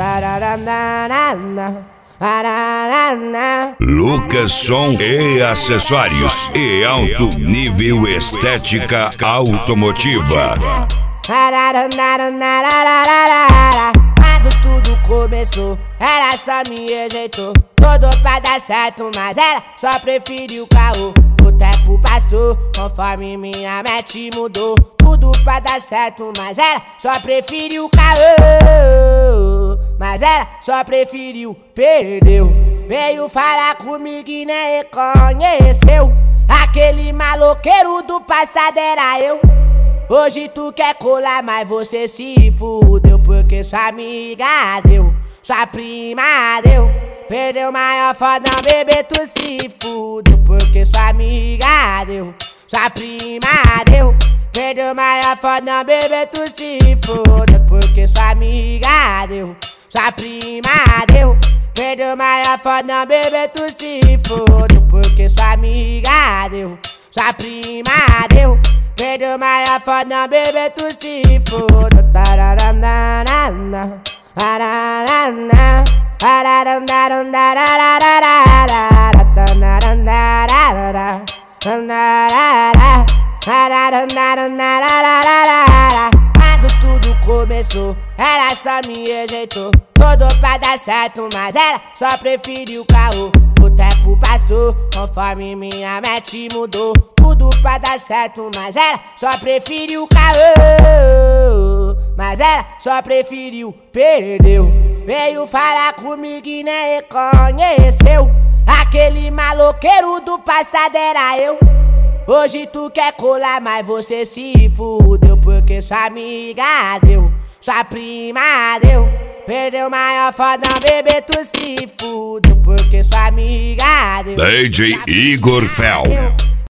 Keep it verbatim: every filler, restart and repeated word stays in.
Lucas Som e Acessórios e alto nível estética automotiva. Quando tudo começou, ela só me rejeitou. Todo pra dar certo, mas ela só preferiu o caô. O tempo passou, conforme minha mente mudou. Tudo pra dar certo, mas ela só preferiu o caô. Mas ela só preferiu, perdeu. Veio falar comigo e nem reconheceu. Aquele maloqueiro do passado era eu. Hoje tu quer colar, mas você se fudeu. Porque sua amiga deu, sua prima deu. Perdeu maior fodão, bebê, tu se fudeu. Porque sua amiga deu, sua prima deu. Perdeu maior fodão, bebê, tu se fudeu. Porque sua amiga deu, sua prima deu. Perdeu maior fodão, bebê, tu se fudeu. Porque sua amiga deu, sua prima deu. Perdeu maior fodão, bebê, tu se fudeu. Tararanana, ararana, quando tudo começou, ela só me rejeitou. Todo pra dar certo, mas ela só preferiu o caô. O tempo passou, conforme minha mente mudou. Tudo pra dar certo, mas ela só preferiu o caô. Mas ela só preferiu, perdeu. Veio falar comigo e nem reconheceu. Aquele maloqueiro do passado era eu. Hoje tu quer colar, mas você se fudeu. Porque sua amiga deu, sua prima deu. Perdeu maior fodão, bebê, tu se fudeu. Porque sua amiga deu. D J Igor Fel.